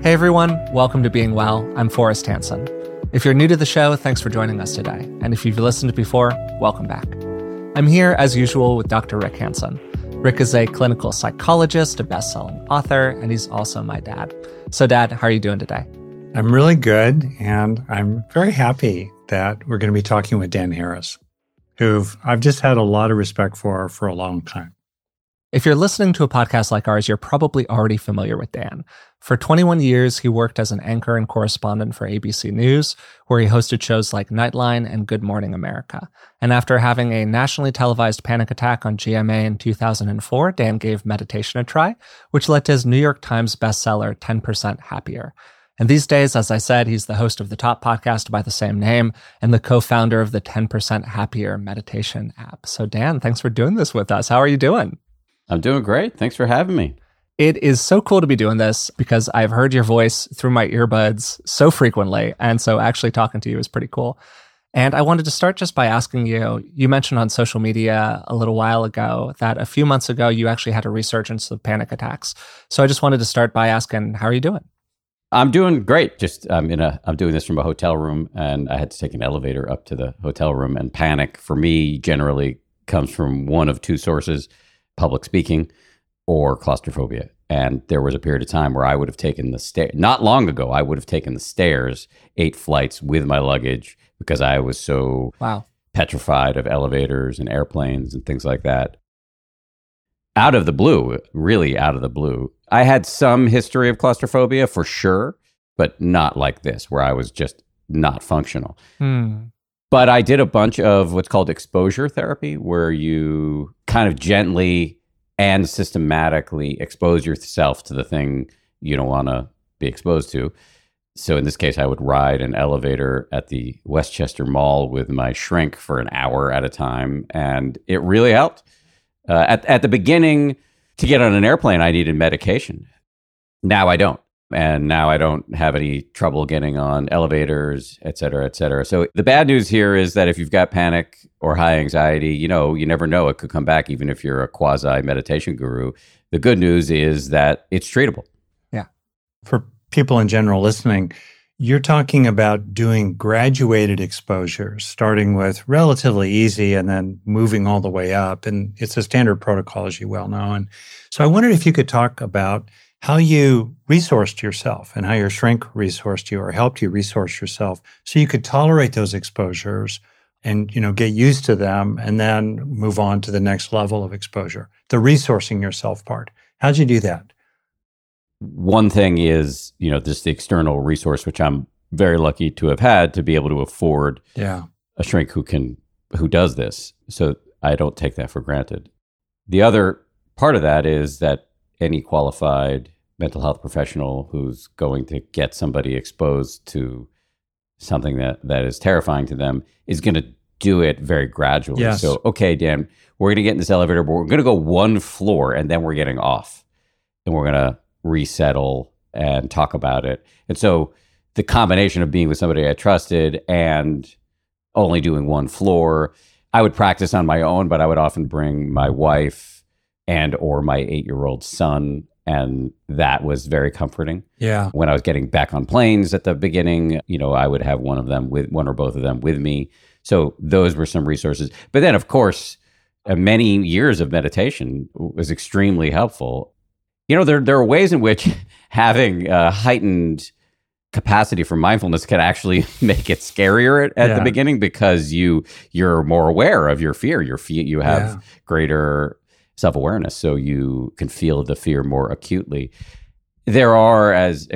Hey everyone, welcome to Being Well. I'm Forrest Hansen. If you're new to the show, thanks for joining us today. And if you've listened before, welcome back. I'm here, as usual, with Dr. Rick Hansen. Rick is a clinical psychologist, a best-selling author, and he's also my dad. So Dad, how are you doing today? I'm really good, and I'm very happy that we're going to be talking with Dan Harris, who I've just had a lot of respect for a long time. If you're listening to a podcast like ours, you're probably already familiar with Dan. For 21 years, he worked as an anchor and correspondent for ABC News, where he hosted shows like Nightline and Good Morning America. And after having a nationally televised panic attack on GMA in 2004, Dan gave meditation a try, which led to his New York Times bestseller, 10% Happier. And these days, as I said, he's the host of the Top podcast by the same name and the co-founder of the 10% Happier meditation app. So Dan, thanks for doing this with us. How are you doing? I'm doing great. Thanks for having me. It is so cool to be doing this because I've heard your voice through my earbuds so frequently. And so actually talking to you is pretty cool. And I wanted to start just by asking you, you mentioned on social media a little while ago that a few months ago, you actually had a resurgence of panic attacks. So I just wanted to start by asking, how are you doing? I'm doing great. Just I'm doing this from a hotel room, and I had to take an elevator up to the hotel room. And panic for me generally comes from one of two sources: public speaking or claustrophobia. And there was a period of time where I would have taken the stairs. Not long ago, I would have taken the stairs 8 flights with my luggage because I was so petrified of elevators and airplanes and things like that. Out of the blue, really out of the blue, I had some history of claustrophobia for sure, but not like this, where I was just not functional. But I did a bunch of what's called exposure therapy, where you kind of gently and systematically expose yourself to the thing you don't want to be exposed to. So in this case, I would ride an elevator at the Westchester Mall with my shrink for an hour at a time, and it really helped. At the beginning, to get on an airplane, I needed medication. Now I don't. And now I don't have any trouble getting on elevators, et cetera, et cetera. So the bad news here is that if you've got panic or high anxiety, you never know. It could come back even if you're a quasi-meditation guru. The good news is that it's treatable. Yeah. For people in general listening, you're talking about doing graduated exposures, starting with relatively easy and then moving all the way up. And it's a standard protocol, as you well know. And so I wondered if you could talk about how you resourced yourself and how your shrink resourced you or helped you resource yourself so you could tolerate those exposures and, get used to them and then move on to the next level of exposure, the resourcing yourself part. How'd you do that? One thing is, just the external resource, which I'm very lucky to have had to be able to afford a shrink who does this. So I don't take that for granted. The other part of that is that any qualified mental health professional who's going to get somebody exposed to something that is terrifying to them is going to do it very gradually. Yes. So, okay, Dan, we're going to get in this elevator, but we're going to go one floor and then we're getting off and we're going to resettle and talk about it. And so the combination of being with somebody I trusted and only doing one floor, I would practice on my own, but I would often bring my wife and or my 8-year-old son, and that was very comforting. Yeah. When I was getting back on planes at the beginning, I would have one or both of them with me. So those were some resources. But then, of course, many years of meditation was extremely helpful. There are ways in which having a heightened capacity for mindfulness can actually make it scarier at the beginning because you're more aware of your fear. You have greater self-awareness, so you can feel the fear more acutely. There are,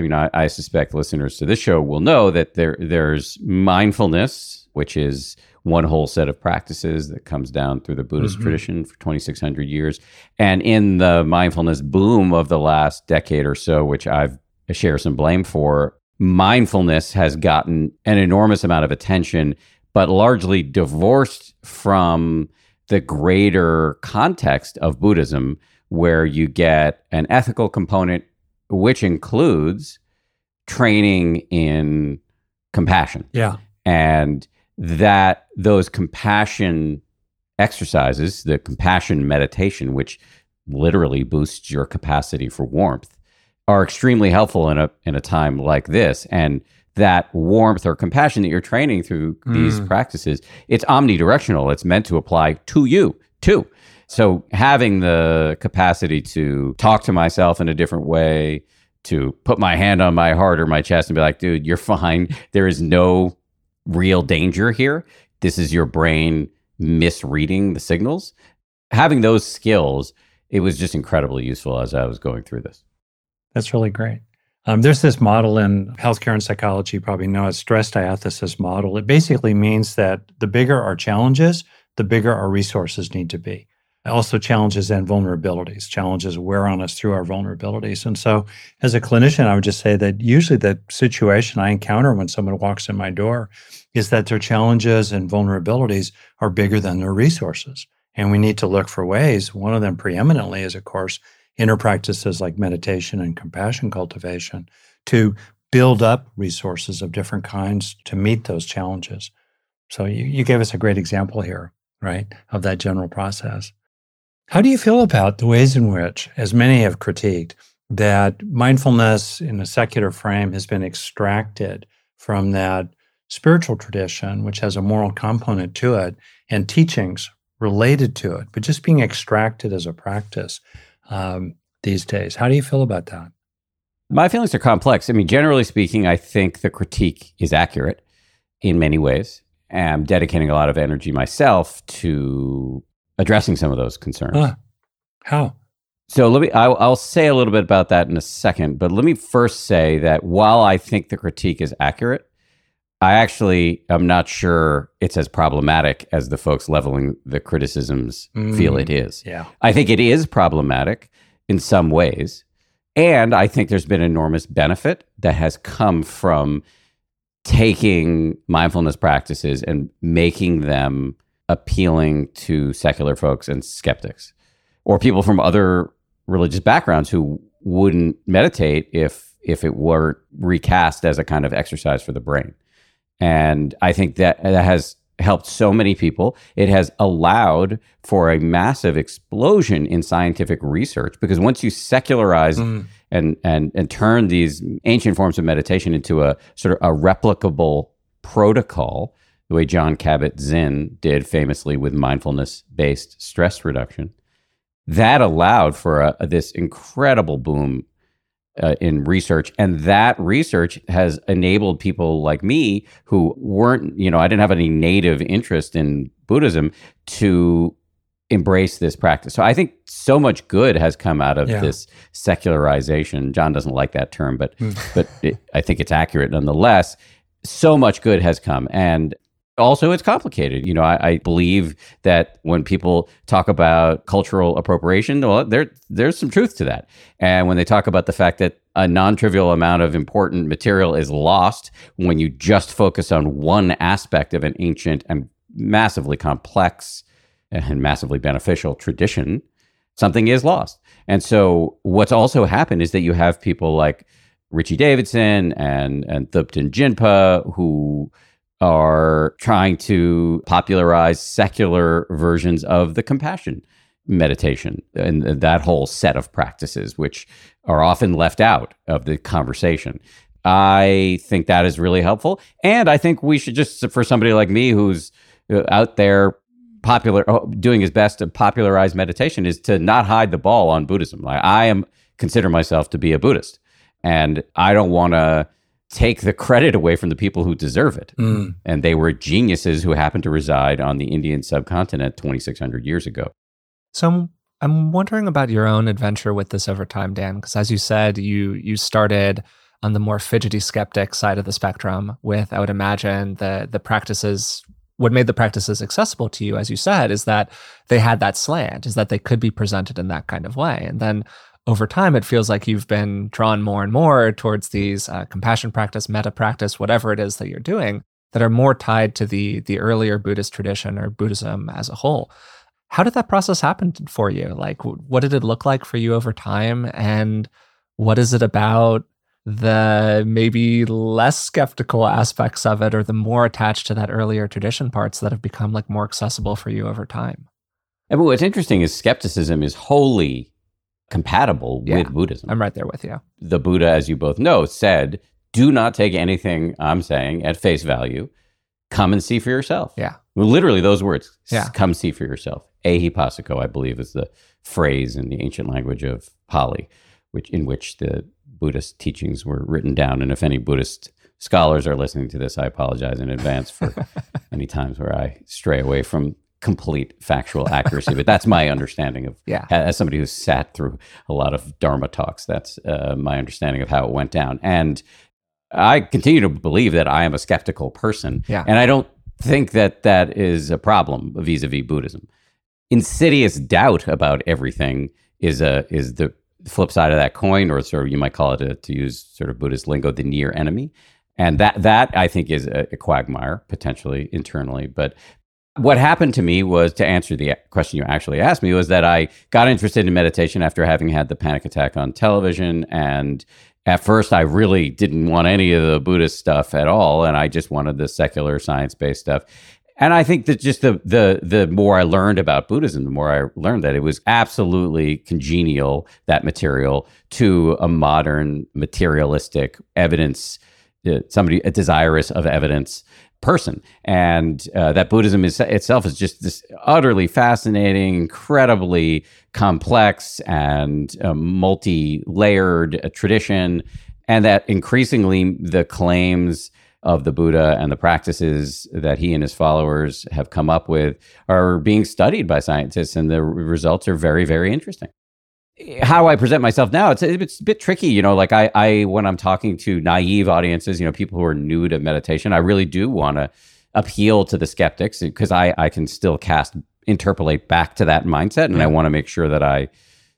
I suspect listeners to this show will know that there's mindfulness, which is one whole set of practices that comes down through the Buddhist tradition for 2,600 years. And in the mindfulness boom of the last decade or so, which I share some blame for, mindfulness has gotten an enormous amount of attention, but largely divorced from the greater context of Buddhism, where you get an ethical component, which includes training in compassion. Yeah. And that those compassion exercises, the compassion meditation, which literally boosts your capacity for warmth, are extremely helpful in a time like this. And that warmth or compassion that you're training through these practices, it's omnidirectional. It's meant to apply to you too. So having the capacity to talk to myself in a different way, to put my hand on my heart or my chest and be like, dude, you're fine. There is no real danger here. This is your brain misreading the signals. Having those skills, it was just incredibly useful as I was going through this. That's really great. There's this model in healthcare and psychology, you probably know it, stress diathesis model. It basically means that the bigger our challenges, the bigger our resources need to be. Also challenges and vulnerabilities. Challenges wear on us through our vulnerabilities. And so as a clinician, I would just say that usually the situation I encounter when someone walks in my door is that their challenges and vulnerabilities are bigger than their resources. And we need to look for ways. One of them preeminently is, of course, inner practices like meditation and compassion cultivation to build up resources of different kinds to meet those challenges. So you gave us a great example here, right, of that general process. How do you feel about the ways in which, as many have critiqued, that mindfulness in a secular frame has been extracted from that spiritual tradition, which has a moral component to it, and teachings related to it, but just being extracted as a practice these days? How do you feel about that? My feelings are complex. I mean, generally speaking, I think the critique is accurate in many ways. I'm dedicating a lot of energy myself to addressing some of those concerns. How? So I'll say a little bit about that in a second, but let me first say that while I think the critique is accurate, I actually am not sure it's as problematic as the folks leveling the criticisms feel it is. Yeah. I think it is problematic in some ways, and I think there's been enormous benefit that has come from taking mindfulness practices and making them appealing to secular folks and skeptics, or people from other religious backgrounds who wouldn't meditate if it were recast as a kind of exercise for the brain. And I think that has helped so many people. It has allowed for a massive explosion in scientific research, because once you secularize and turn these ancient forms of meditation into a sort of a replicable protocol, the way Jon Kabat-Zinn did famously with mindfulness-based stress reduction, that allowed for this incredible boom in research. And that research has enabled people like me who weren't, I didn't have any native interest in Buddhism to embrace this practice. So I think so much good has come out of this secularization. John doesn't like that term, but I think it's accurate nonetheless. So much good has come. And also, it's complicated. I believe that when people talk about cultural appropriation, well, there's some truth to that. And when they talk about the fact that a non-trivial amount of important material is lost when you just focus on one aspect of an ancient and massively complex and massively beneficial tradition, something is lost. And so what's also happened is that you have people like Richie Davidson and Thupten Jinpa who are trying to popularize secular versions of the compassion meditation and that whole set of practices, which are often left out of the conversation. I think that is really helpful. And I think we should just, for somebody like me who's out there doing his best to popularize meditation, is to not hide the ball on Buddhism. Like, consider myself to be a Buddhist, and I don't want to take the credit away from the people who deserve it. And they were geniuses who happened to reside on the Indian subcontinent 2,600 years ago. So I'm wondering about your own adventure with this over time, Dan, because as you said, you started on the more fidgety skeptic side of the spectrum with, I would imagine, the practices. What made the practices accessible to you, as you said, is that they had that slant, is that they could be presented in that kind of way. And then over time, it feels like you've been drawn more and more towards these compassion practice, metta practice, whatever it is that you're doing, that are more tied to the earlier Buddhist tradition or Buddhism as a whole. How did that process happen for you? Like, what did it look like for you over time? And what is it about the maybe less skeptical aspects of it, or the more attached to that earlier tradition parts, that have become like more accessible for you over time? And what's interesting is skepticism is wholly compatible with Buddhism. I'm right there with you. The Buddha, as you both know, said, do not take anything I'm saying at face value. Come and see for yourself. Yeah. Well, literally those words. Yeah. Come see for yourself. Ehipassiko, I believe, is the phrase in the ancient language of Pali, in which the Buddhist teachings were written down. And if any Buddhist scholars are listening to this, I apologize in advance for any times where I stray away from complete factual accuracy. But that's my understanding of, as somebody who's sat through a lot of Dharma talks, that's my understanding of how it went down. And I continue to believe that I am a skeptical person. Yeah. And I don't think that that is a problem vis-a-vis Buddhism. Insidious doubt about everything is the flip side of that coin, or sort of, you might call it, to use sort of Buddhist lingo, the near enemy. And that I think is a quagmire, potentially internally. But what happened to me was, to answer the question you actually asked me, was that I got interested in meditation after having had the panic attack on television. And at first, I really didn't want any of the Buddhist stuff at all, and I just wanted the secular science-based stuff. And I think that just the more I learned about Buddhism, the more I learned that it was absolutely congenial, that material, to a modern materialistic evidence, a desirous of evidence person. And that Buddhism itself is just this utterly fascinating, incredibly complex and multi-layered tradition. And that increasingly the claims of the Buddha and the practices that he and his followers have come up with are being studied by scientists, and the results are very, very interesting. How I present myself now, it's a bit tricky, like I when I'm talking to naive audiences, people who are new to meditation, I really do want to appeal to the skeptics, because I can still interpolate back to that mindset, and I want to make sure that I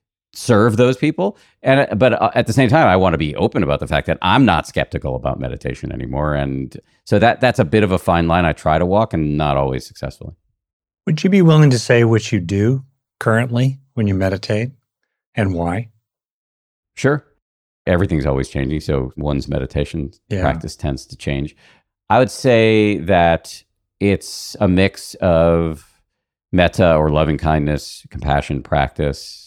serve those people. But at the same time, I want to be open about the fact that I'm not skeptical about meditation anymore. And so that's a bit of a fine line I try to walk, and not always successfully. Would you be willing to say what you do currently when you meditate and why? Sure. Everything's always changing, so one's meditation practice tends to change. I would say that it's a mix of metta, or loving kindness, compassion practice,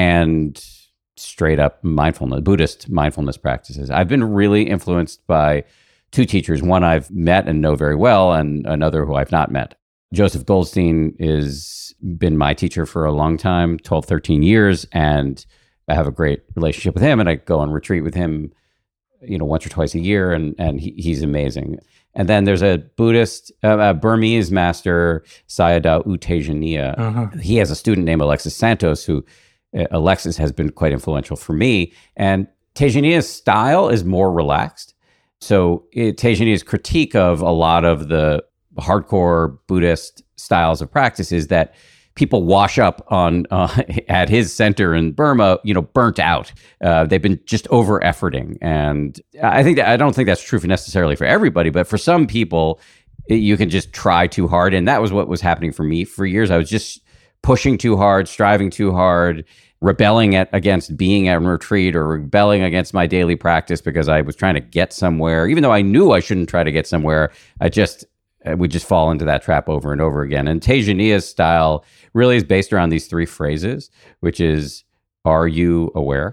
and straight up mindfulness, Buddhist mindfulness practices. I've been really influenced by two teachers, one I've met and know very well, and another who I've not met. Joseph Goldstein has been my teacher for a long time, 12, 13 years, and I have a great relationship with him, and I go on retreat with him, once or twice a year, and he's amazing. And then there's a Buddhist, Burmese master, Sayadaw U Tejaniya. He has a student named Alexis Santos, who Alexis has been quite influential for me. And Tejaniya's style is more relaxed. So Tejaniya's critique of a lot of the hardcore Buddhist styles of practice is that people wash up on at his center in Burma, burnt out. They've been just over-efforting. And I don't think that's true necessarily for everybody, but for some people, you can just try too hard. And that was what was happening for me. For years, I was just pushing too hard, striving too hard, rebelling against being at retreat, or rebelling against my daily practice because I was trying to get somewhere. Even though I knew I shouldn't try to get somewhere, I would just fall into that trap over and over again. And Tejaniya's style really is based around these three phrases, which is, are you aware?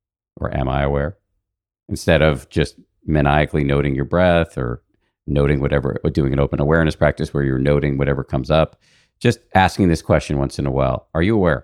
Or am I aware? Instead of just maniacally noting your breath, or noting whatever, or doing an open awareness practice where you're noting whatever comes up, just asking this question once in a while. Are you aware?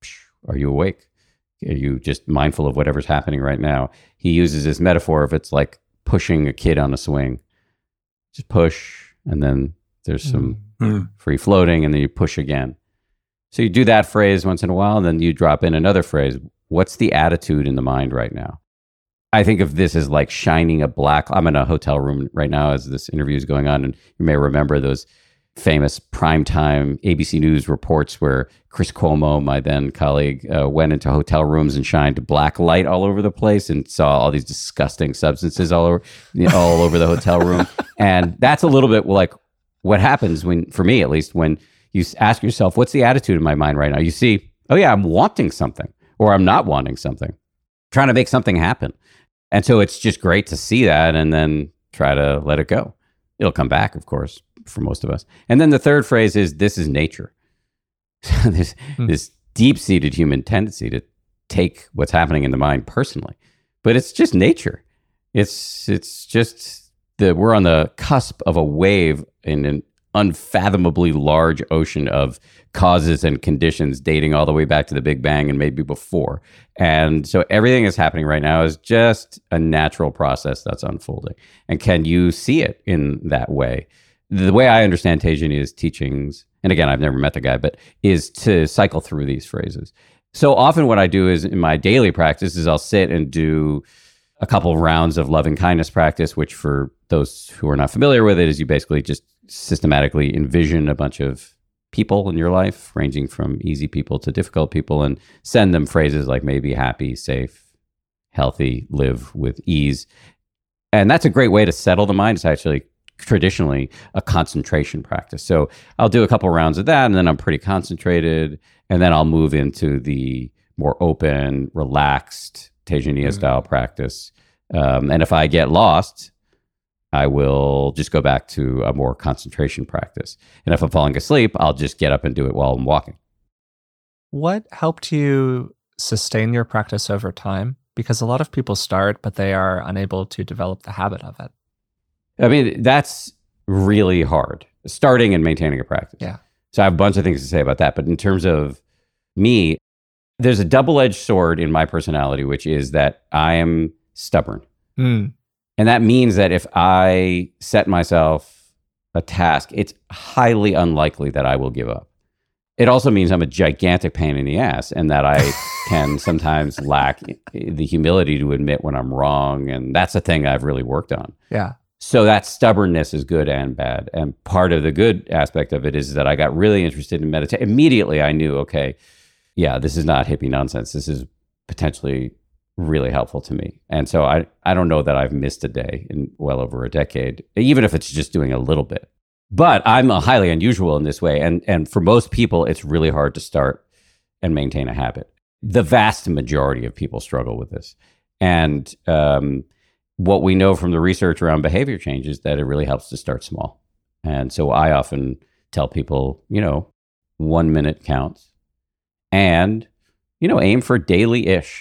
Are you awake? Are you just mindful of whatever's happening right now? He uses this metaphor of, it's like pushing a kid on a swing. Just push, and then there's some free floating, and then you push again. So you do that phrase once in a while, and then you drop in another phrase. What's the attitude in the mind right now? I think of this as like shining a black... I'm in a hotel room right now as this interview is going on, and you may remember those famous primetime ABC News reports where Chris Cuomo, my then colleague, went into hotel rooms and shined black light all over the place and saw all these disgusting substances all over the hotel room. And that's a little bit like what happens when, for me at least, when you ask yourself, what's the attitude in my mind right now? You see, oh yeah, I'm wanting something, or I'm not wanting something, trying to make something happen. And so it's just great to see that, and then try to let it go. It'll come back, of course, for most of us. And then the third phrase is, this is nature. This deep-seated human tendency to take what's happening in the mind personally. But it's just nature. It's just that we're on the cusp of a wave in an unfathomably large ocean of causes and conditions dating all the way back to the Big Bang and maybe before. And so everything that's happening right now is just a natural process that's unfolding. And can you see it in that way? The way I understand Tejaniya's teachings, and again, I've never met the guy, but is to cycle through these phrases. So often what I do is in my daily practice is I'll sit and do a couple of rounds of loving kindness practice, which for those who are not familiar with it is you basically just systematically envision a bunch of people in your life, ranging from easy people to difficult people, and send them phrases like maybe happy, safe, healthy, live with ease. And that's a great way to settle the mind. It's actually traditionally a concentration practice. So I'll do a couple rounds of that, and then I'm pretty concentrated, and then I'll move into the more open, relaxed Tejaniya style practice. And if I get lost, I will just go back to a more concentration practice. And if I'm falling asleep, I'll just get up and do it while I'm walking. What helped you sustain your practice over time? Because a lot of people start, but they are unable to develop the habit of it. I mean, that's really hard, starting and maintaining a practice. Yeah. So I have a bunch of things to say about that. But in terms of me, there's a double-edged sword in my personality, which is that I am stubborn. And that means that if I set myself a task, it's highly unlikely that I will give up. It also means I'm a gigantic pain in the ass and that I can sometimes lack the humility to admit when I'm wrong. And that's a thing I've really worked on. Yeah. So that stubbornness is good and bad. And part of the good aspect of it is that I got really interested in meditation. Immediately I knew, okay, yeah, this is not hippie nonsense. This is potentially really helpful to me. And so I don't know that I've missed a day in well over a decade, even if it's just doing a little bit. But I'm highly unusual in this way. And for most people, it's really hard to start and maintain a habit. The vast majority of people struggle with this. And what we know from the research around behavior change is that it really helps to start small. And so I often tell people, 1 minute counts and, aim for daily-ish.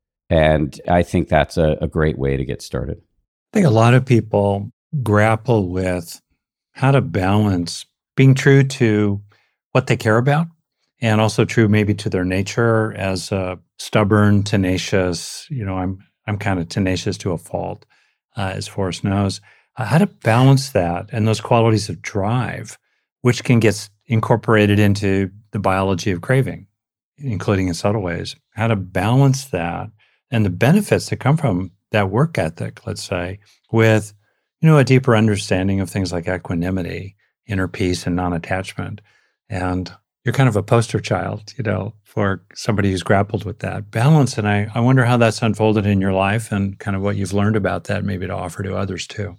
And I think that's a great way to get started. I think a lot of people grapple with how to balance being true to what they care about and also true maybe to their nature as a stubborn, tenacious, I'm kind of tenacious to a fault, as Forrest knows. How to balance that and those qualities of drive, which can get incorporated into the biology of craving, including in subtle ways. How to balance that and the benefits that come from that work ethic, let's say, with, a deeper understanding of things like equanimity, inner peace, and non-attachment. And you're kind of a poster child, for somebody who's grappled with that balance. And I wonder how that's unfolded in your life and kind of what you've learned about that, maybe to offer to others too.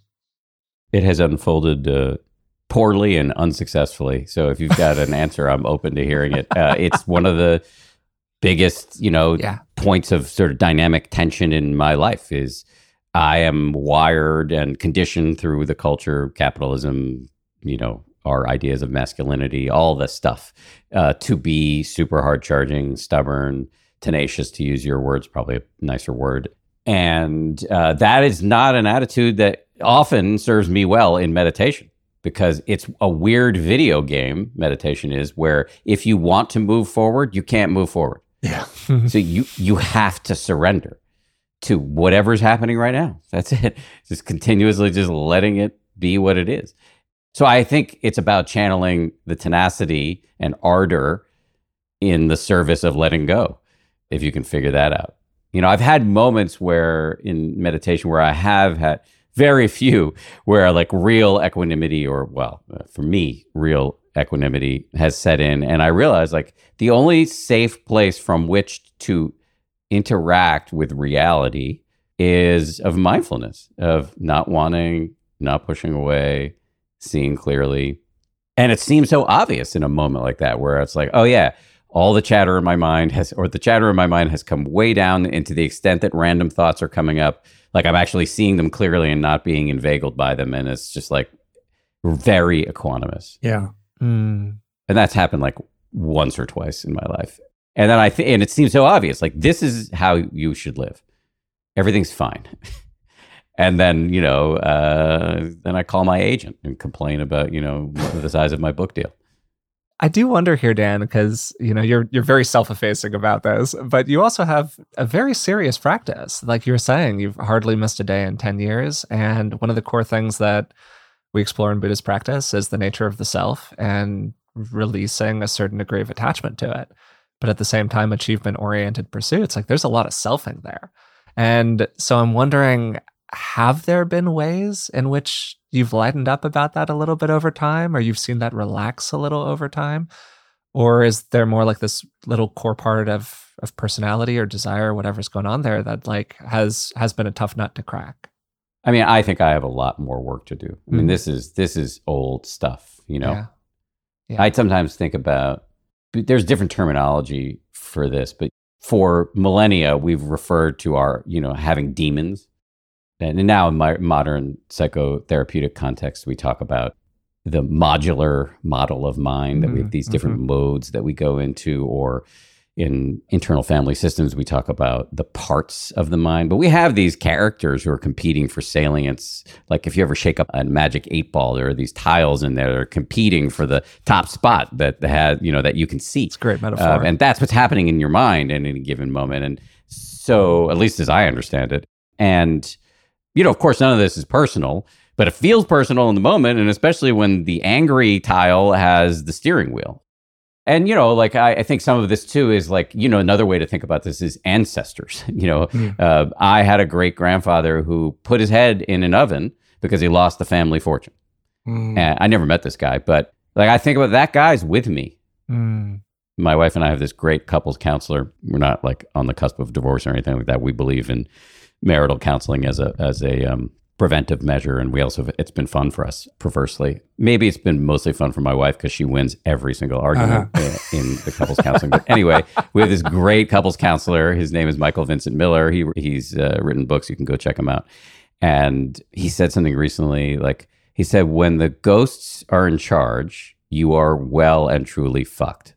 It has unfolded poorly and unsuccessfully. So if you've got an answer, I'm open to hearing it. It's one of the biggest, points of sort of dynamic tension in my life is I am wired and conditioned through the culture, capitalism, our ideas of masculinity, all this stuff, to be super hard charging, stubborn, tenacious, to use your words, probably a nicer word. And that is not an attitude that often serves me well in meditation, because it's a weird video game, meditation is, where if you want to move forward, you can't move forward. Yeah. So you have to surrender to whatever's happening right now. That's it. Just continuously just letting it be what it is. So I think it's about channeling the tenacity and ardor in the service of letting go, if you can figure that out. I've had moments where in meditation where I have had very few where like real equanimity for me, real equanimity has set in. And I realized like the only safe place from which to interact with reality is of mindfulness, of not wanting, not pushing away, seeing clearly. And it seems so obvious in a moment like that, where it's like, oh yeah, all the chatter in my mind has come way down into the extent that random thoughts are coming up. Like I'm actually seeing them clearly and not being inveigled by them. And it's just like very equanimous. Yeah. And that's happened like once or twice in my life. And then and it seems so obvious, like, this is how you should live. Everything's fine. And then, then I call my agent and complain about, the size of my book deal. I do wonder here, Dan, because you're very self-effacing about this, but you also have a very serious practice. Like you were saying, you've hardly missed a day in 10 years. And one of the core things that we explore in Buddhist practice is the nature of the self and releasing a certain degree of attachment to it. But at the same time, achievement-oriented pursuits, like there's a lot of selfing there. And so I'm wondering, have there been ways in which you've lightened up about that a little bit over time, or you've seen that relax a little over time? Or is there more like this little core part of personality or desire, whatever's going on there, that like has been a tough nut to crack? I mean, I think I have a lot more work to do. I mean, this is old stuff, Yeah. I sometimes think about, there's different terminology for this, but for millennia, we've referred to our, having demons. And now in my modern psychotherapeutic context, we talk about the modular model of mind, that we have these different modes that we go into, or in internal family systems, we talk about the parts of the mind. But we have these characters who are competing for salience. Like if you ever shake up a magic 8-ball, there are these tiles in there that are competing for the top spot that that you can see. It's a great metaphor. And that's what's happening in your mind at any given moment. And so, at least as I understand it. And of course, none of this is personal, but it feels personal in the moment, and especially when the angry tile has the steering wheel. And, I think some of this, too, is like, another way to think about this is ancestors. I had a great-grandfather who put his head in an oven because he lost the family fortune. And I never met this guy, but I think about that guy's with me. My wife and I have this great couples counselor. We're not on the cusp of divorce or anything like that. We believe in marital counseling as a preventive measure, and it's been fun for us, perversely. Maybe it's been mostly fun for my wife because she wins every single argument in the couples counseling. But anyway, we have this great couples counselor. His name is Michael Vincent Miller. He's written books. You can go check him out. And he said something recently, he said, when the ghosts are in charge, you are well and truly fucked.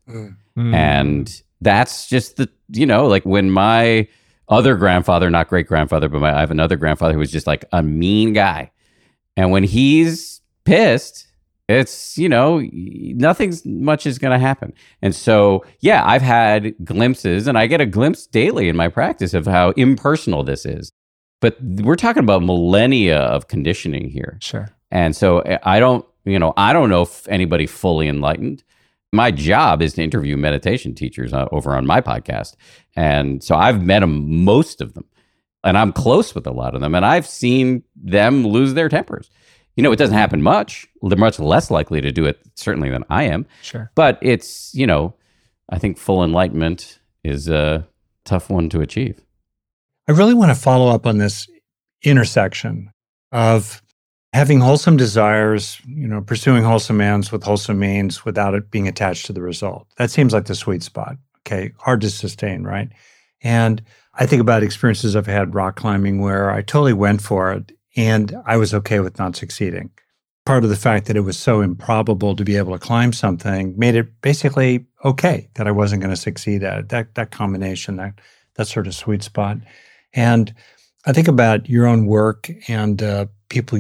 And that's just when my other grandfather, not great-grandfather, but I have another grandfather who was just a mean guy. And when he's pissed, it's, nothing much is going to happen. And so, I've had glimpses, and I get a glimpse daily in my practice of how impersonal this is. But we're talking about millennia of conditioning here. Sure. And so I don't know if anybody fully enlightened. My job is to interview meditation teachers over on my podcast. And so I've met most of them, and I'm close with a lot of them, and I've seen them lose their tempers. It doesn't happen much. They're much less likely to do it, certainly, than I am. Sure. But it's, I think full enlightenment is a tough one to achieve. I really want to follow up on this intersection of having wholesome desires, pursuing wholesome ends with wholesome means without it being attached to the result. That seems like the sweet spot. Okay, hard to sustain, right? And I think about experiences I've had rock climbing where I totally went for it and I was okay with not succeeding. Part of the fact that it was so improbable to be able to climb something made it basically okay that I wasn't going to succeed at it. That combination, that sort of sweet spot. And I think about your own work and people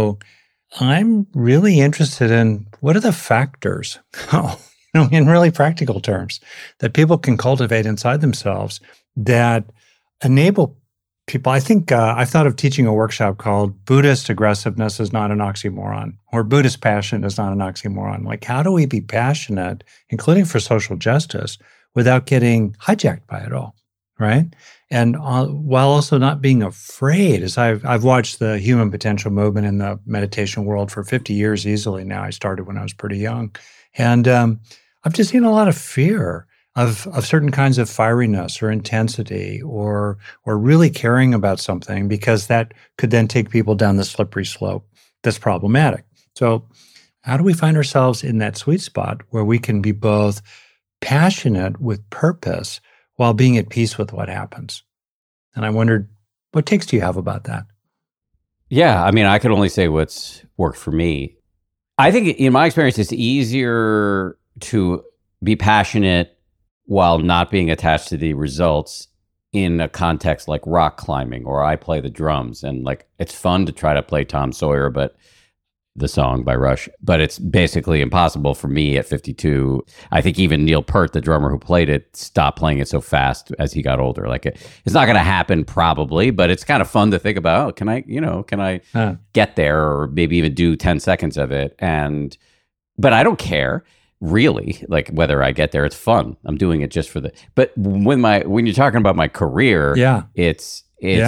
I'm really interested in what are the factors, in really practical terms, that people can cultivate inside themselves that enable people. I think I've thought of teaching a workshop called Buddhist aggressiveness is not an oxymoron, or Buddhist passion is not an oxymoron. How do we be passionate, including for social justice, without getting hijacked by it all, right? And while also not being afraid, as I've watched the human potential movement in the meditation world for 50 years easily now. I started when I was pretty young. And I've just seen a lot of fear of certain kinds of fieriness or intensity or really caring about something, because that could then take people down the slippery slope that's problematic. So how do we find ourselves in that sweet spot where we can be both passionate with purpose while being at peace with what happens? And I wondered, what takes do you have about that? Yeah, I mean, I could only say what's worked for me. I think in my experience, it's easier to be passionate while not being attached to the results in a context like rock climbing, or I play the drums. And like, it's fun to try to play Tom Sawyer, but the song by Rush, but it's basically impossible for me at 52. I think even Neil Peart, the drummer who played it, stopped playing it so fast as he got older. Like it's not going to happen probably, but it's kind of fun to think about. Oh, can I get there, or maybe even do 10 seconds of it? But I don't care really, like whether I get there. It's fun. I'm doing it just for but when you're talking about my career, it's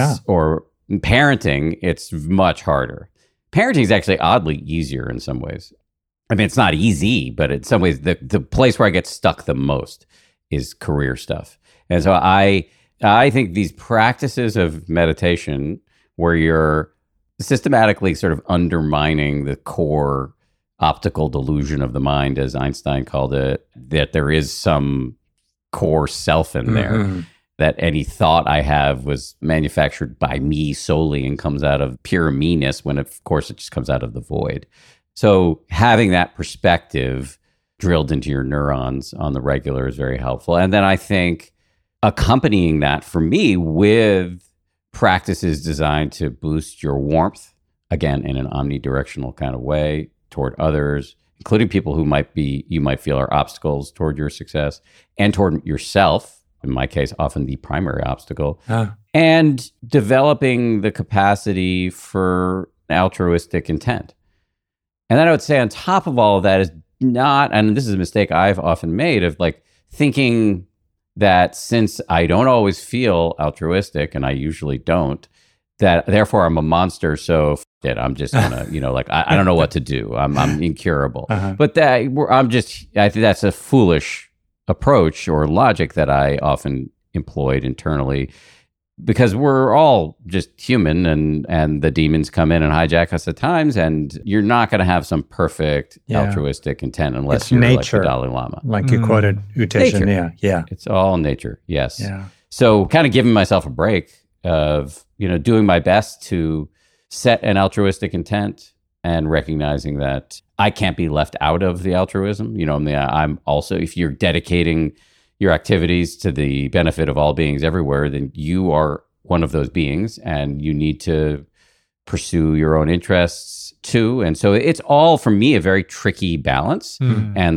or parenting, it's much harder. Parenting is actually oddly easier in some ways. I mean, it's not easy, but in some ways, the place where I get stuck the most is career stuff. And so I think these practices of meditation, where you're systematically sort of undermining the core optical delusion of the mind, as Einstein called it, that there is some core self in there. That any thought I have was manufactured by me solely and comes out of pure meanness, when of course it just comes out of the void. So having that perspective drilled into your neurons on the regular is very helpful. And then I think accompanying that for me with practices designed to boost your warmth, again, in an omnidirectional kind of way toward others, including people who you might feel are obstacles toward your success, and toward yourself, in my case, often the primary obstacle, and developing the capacity for altruistic intent. And then I would say on top of all of that is not, and this is a mistake I've often made, of like thinking that since I don't always feel altruistic, and I usually don't, that therefore I'm a monster, so it. I'm just gonna, like I don't know what to do. I'm incurable. But I think that's a foolish approach or logic that I often employed internally, because we're all just human, and the demons come in and hijack us at times, and you're not going to have some perfect altruistic intent unless you're nature, like the Dalai Lama. Like you quoted U Tejaniya. Yeah. It's all nature. Yes. Yeah. So kind of giving myself a break of, doing my best to set an altruistic intent, and recognizing that I can't be left out of the altruism. I'm also, if you're dedicating your activities to the benefit of all beings everywhere, then you are one of those beings, and you need to pursue your own interests too. And so it's all, for me, a very tricky balance. And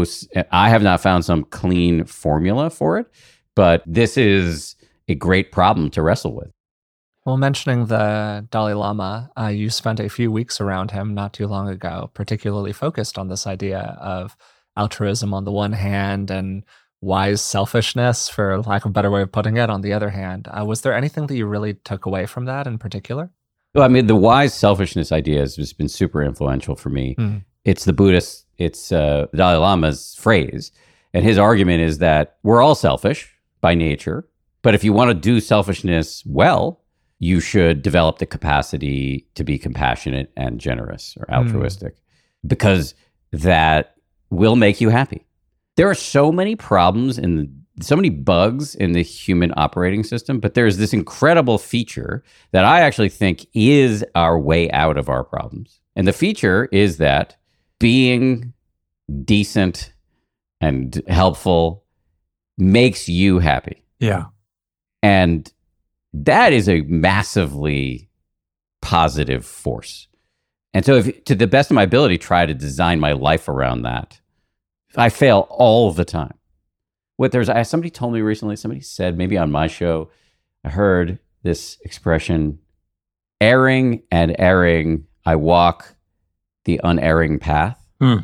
I have not found some clean formula for it, but this is a great problem to wrestle with. Well, mentioning the Dalai Lama, you spent a few weeks around him not too long ago, particularly focused on this idea of altruism on the one hand and wise selfishness, for lack of a better way of putting it, on the other hand. Was there anything that you really took away from that in particular? Well, I mean, the wise selfishness idea has just been super influential for me. It's the Buddhist, it's the Dalai Lama's phrase. And his argument is that we're all selfish by nature, but if you want to do selfishness well, you should develop the capacity to be compassionate and generous or altruistic, because that will make you happy. There are so many problems so many bugs in the human operating system, but there's this incredible feature that I actually think is our way out of our problems. And the feature is that being decent and helpful makes you happy. Yeah. And that is a massively positive force. And so if, to the best of my ability, try to design my life around that, I fail all the time. Somebody told me recently, somebody said, maybe on my show, I heard this expression, erring and erring, I walk the unerring path.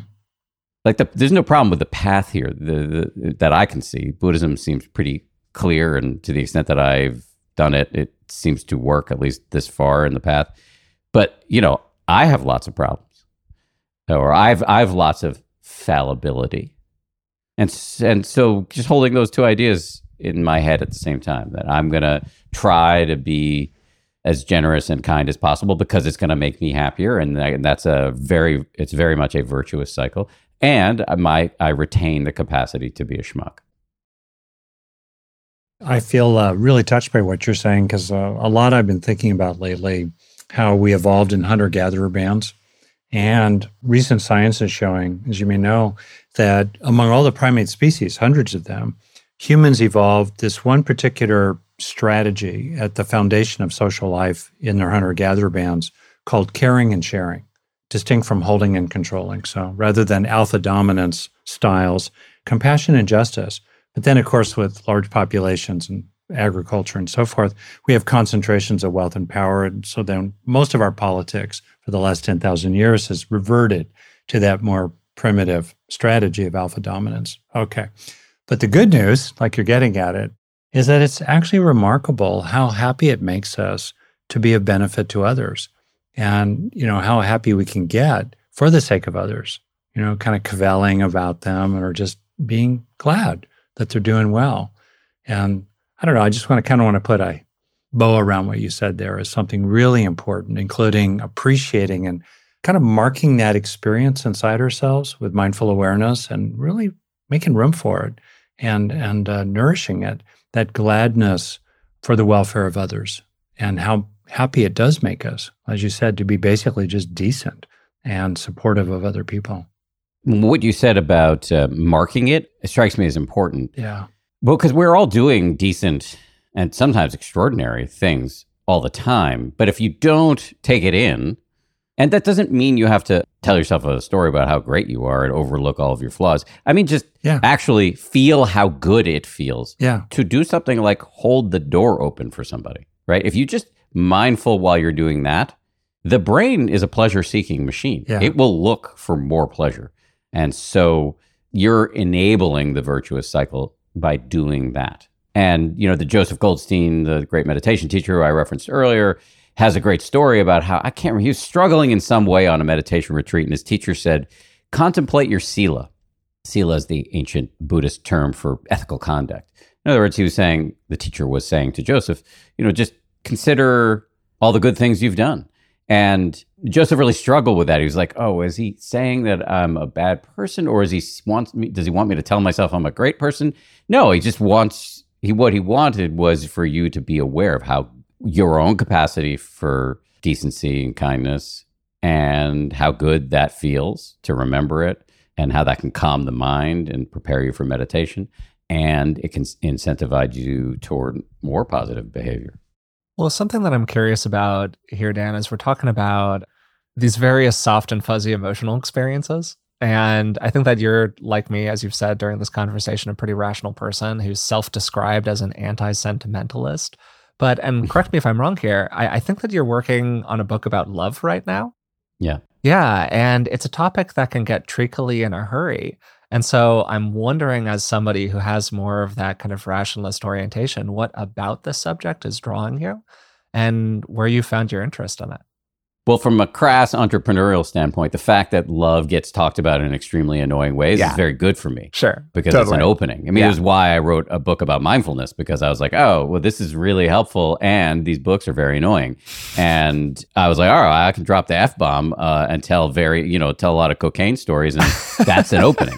Like there's no problem with the path here that I can see. Buddhism seems pretty clear, and to the extent that I've done it, it seems to work, at least this far in the path. But, I have lots of problems, or I've lots of fallibility. And so just holding those two ideas in my head at the same time, that I'm going to try to be as generous and kind as possible because it's going to make me happier. And that's it's very much a virtuous cycle. And I retain the capacity to be a schmuck. I feel really touched by what you're saying, because a lot I've been thinking about lately, how we evolved in hunter-gatherer bands. And recent science is showing, as you may know, that among all the primate species, hundreds of them, humans evolved this one particular strategy at the foundation of social life in their hunter-gatherer bands called caring and sharing, distinct from holding and controlling. So rather than alpha dominance styles, compassion and justice. But then, of course, with large populations and agriculture and so forth, we have concentrations of wealth and power. And so then most of our politics for the last 10,000 years has reverted to that more primitive strategy of alpha dominance. Okay. But the good news, like you're getting at it, is that it's actually remarkable how happy it makes us to be of benefit to others. And, how happy we can get for the sake of others, kind of cavelling about them or just being glad that they're doing well. And I don't know, I just want to put a bow around what you said there as something really important, including appreciating and kind of marking that experience inside ourselves with mindful awareness and really making room for it and nourishing it, that gladness for the welfare of others and how happy it does make us, as you said, to be basically just decent and supportive of other people. What you said about marking it strikes me as important. Yeah. Well, because we're all doing decent and sometimes extraordinary things all the time. But if you don't take it in, and that doesn't mean you have to tell yourself a story about how great you are and overlook all of your flaws. I mean, just actually feel how good it feels to do something like hold the door open for somebody, right? If you just mindful while you're doing that, the brain is a pleasure-seeking machine. Yeah. It will look for more pleasure. And so you're enabling the virtuous cycle by doing that. And, the Joseph Goldstein, the great meditation teacher who I referenced earlier, has a great story about how, I can't remember, he was struggling in some way on a meditation retreat, and his teacher said, contemplate your sila. Sila is the ancient Buddhist term for ethical conduct. In other words, the teacher was saying to Joseph, just consider all the good things you've done. And Joseph really struggled with that. He was like, oh, is he saying that I'm a bad person, or does he want me to tell myself I'm a great person? No, he just wants, what he wanted was for you to be aware of how your own capacity for decency and kindness and how good that feels to remember it and how that can calm the mind and prepare you for meditation. And it can incentivize you toward more positive behavior. Well, something that I'm curious about here, Dan, is we're talking about these various soft and fuzzy emotional experiences. And I think that you're, like me, as you've said during this conversation, a pretty rational person who's self-described as an anti-sentimentalist. But, and correct me if I'm wrong here, I think that you're working on a book about love right now. Yeah. Yeah, and it's a topic that can get treacly in a hurry. And so I'm wondering, as somebody who has more of that kind of rationalist orientation, what about this subject is drawing you and where you found your interest in it? Well, from a crass entrepreneurial standpoint, the fact that love gets talked about in extremely annoying ways is very good for me. Sure. Because it's an opening. I mean, it was why I wrote a book about mindfulness, because I was like, oh, well, this is really helpful. And these books are very annoying. And I was like, all right, I can drop the F-bomb and tell a lot of cocaine stories. And that's an opening.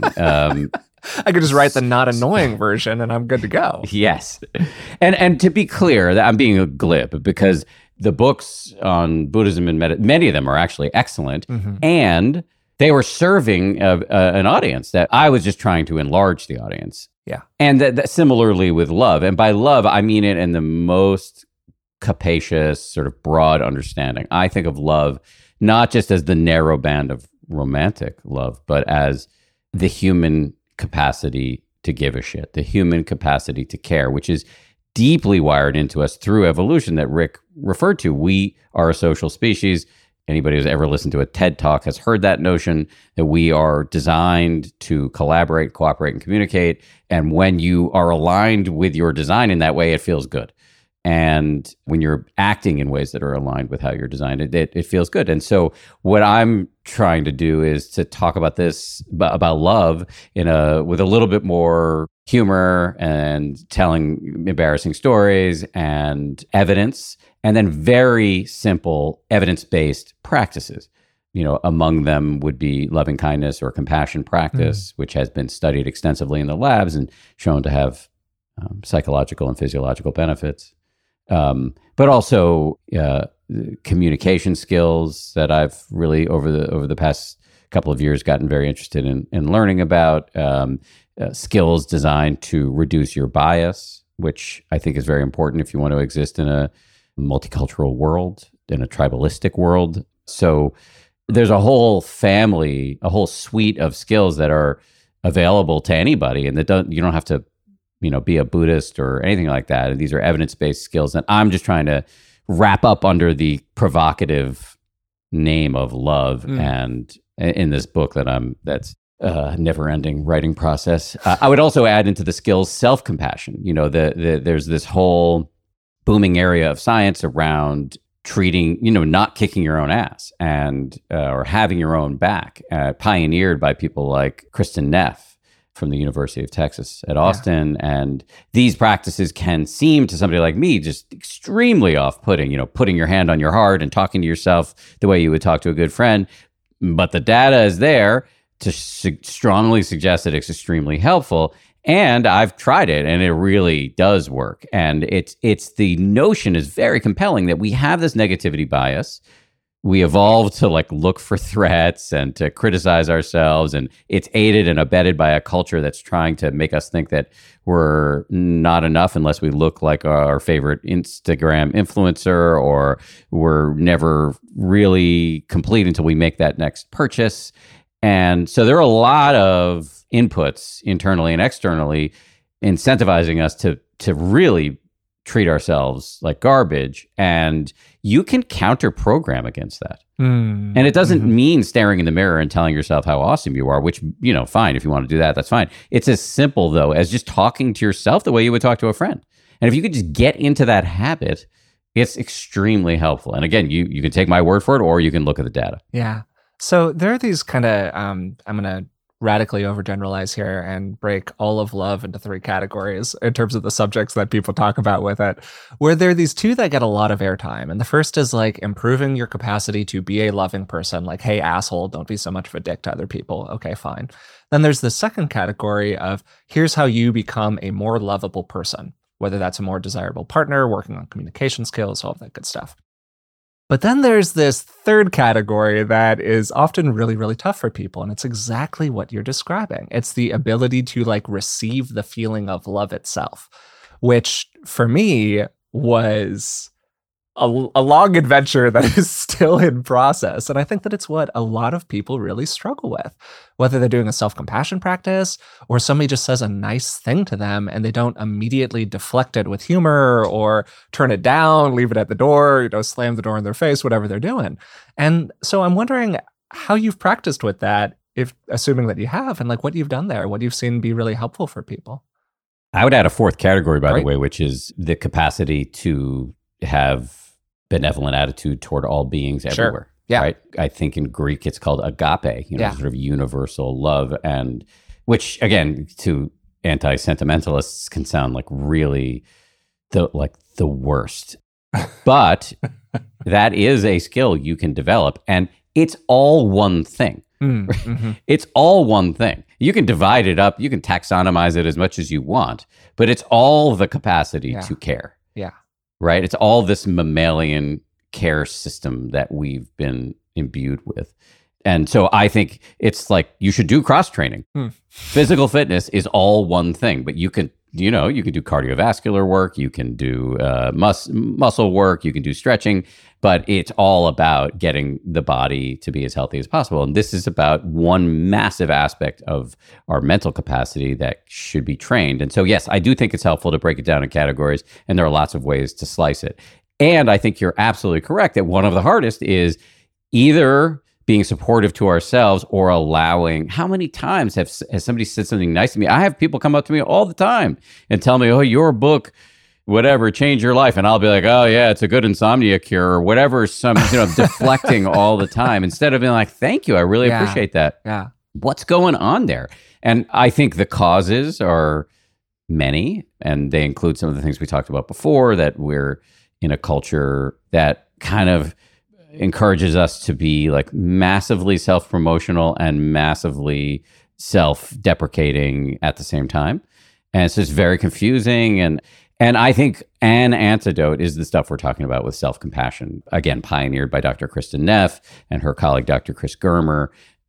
I could just write the not annoying version and I'm good to go. Yes. And to be clear, I'm being a glib because the books on Buddhism and many of them are actually excellent. Mm-hmm. And they were serving an audience that I was just trying to enlarge the audience. Yeah. And that similarly with love. And by love, I mean it in the most capacious, sort of broad understanding. I think of love not just as the narrow band of romantic love, but as the human capacity to give a shit, the human capacity to care, which is deeply wired into us through evolution that Rick referred to. We are a social species. Anybody who's ever listened to a TED Talk has heard that notion that we are designed to collaborate, cooperate, and communicate. And when you are aligned with your design in that way, it feels good. And when you're acting in ways that are aligned with how you're designed, it feels good. And so what I'm trying to do is to talk about this, about love with a little bit more humor and telling embarrassing stories and evidence, and then very simple evidence-based practices. Among them would be loving kindness or compassion practice, which has been studied extensively in the labs and shown to have psychological and physiological benefits. But also communication skills that I've really over the past couple of years gotten very interested in learning about skills designed to reduce your bias, which I think is very important if you want to exist in a multicultural world, in a tribalistic world. So there's a whole family, a whole suite of skills that are available to anybody, and you don't have to, be a Buddhist or anything like that. And these are evidence-based skills that I'm just trying to wrap up under the provocative name of love. And in this book that's a never-ending writing process. I would also add into the skills self-compassion. There's this whole booming area of science around treating, not kicking your own ass and or having your own back, pioneered by people like Kristin Neff from the University of Texas at Austin. Yeah. And these practices can seem to somebody like me just extremely off-putting, putting your hand on your heart and talking to yourself the way you would talk to a good friend. But the data is there to strongly suggest that it's extremely helpful. And I've tried it, and it really does work. And it's the notion is very compelling that we have this negativity bias. We evolved to look for threats and to criticize ourselves. And it's aided and abetted by a culture that's trying to make us think that we're not enough unless we look like our favorite Instagram influencer, or we're never really complete until we make that next purchase. And so there are a lot of inputs internally and externally incentivizing us to really treat ourselves like garbage. And you can counter program against that. And it doesn't mean staring in the mirror and telling yourself how awesome you are, which, fine. If you want to do that, that's fine. It's as simple, though, as just talking to yourself the way you would talk to a friend. And if you could just get into that habit, it's extremely helpful. And again, you can take my word for it, or you can look at the data. Yeah. So there are these kind of, I'm going to radically overgeneralize here and break all of love into 3 categories in terms of the subjects that people talk about with it, where there are these 2 that get a lot of airtime. And the first is improving your capacity to be a loving person, hey, asshole, don't be so much of a dick to other people. Okay, fine. Then there's the second category of here's how you become a more lovable person, whether that's a more desirable partner, working on communication skills, all of that good stuff. But then there's this third category that is often really, really tough for people. And it's exactly what you're describing. It's the ability to receive the feeling of love itself, which for me was a long adventure that is still in process. And I think that it's what a lot of people really struggle with, whether they're doing a self-compassion practice or somebody just says a nice thing to them and they don't immediately deflect it with humor or turn it down, leave it at the door, slam the door in their face, whatever they're doing. And so I'm wondering how you've practiced with that, if assuming that you have, and what you've done there, what you've seen be really helpful for people. I would add a fourth category, by the way, which is the capacity to have benevolent attitude toward all beings everywhere. Yeah. Right. I think in Greek it's called agape, sort of universal love, and which again to anti-sentimentalists can sound really the worst. But that is a skill you can develop, and it's all one thing. It's all one thing. You can divide it up, you can taxonomize it as much as you want, but it's all the capacity to care. Yeah. Right? It's all this mammalian care system that we've been imbued with. And so I think it's you should do cross training. Physical fitness is all one thing, but you can do cardiovascular work, you can do muscle work, you can do stretching, but it's all about getting the body to be as healthy as possible. And this is about one massive aspect of our mental capacity that should be trained. And so, yes, I do think it's helpful to break it down in categories, and there are lots of ways to slice it. And I think you're absolutely correct that one of the hardest is either being supportive to ourselves or allowing. How many times has somebody said something nice to me? I have people come up to me all the time and tell me, oh, your book, whatever, changed your life. And I'll be like, oh yeah, it's a good insomnia cure or whatever, some, deflecting all the time instead of being like, thank you, I really appreciate that. Yeah. What's going on there? And I think the causes are many, and they include some of the things we talked about before, that we're in a culture that kind of encourages us to be massively self-promotional and massively self-deprecating at the same time. And so it's very confusing. And I think an antidote is the stuff we're talking about with self-compassion, again, pioneered by Dr. Kristin Neff and her colleague, Dr. Chris Germer,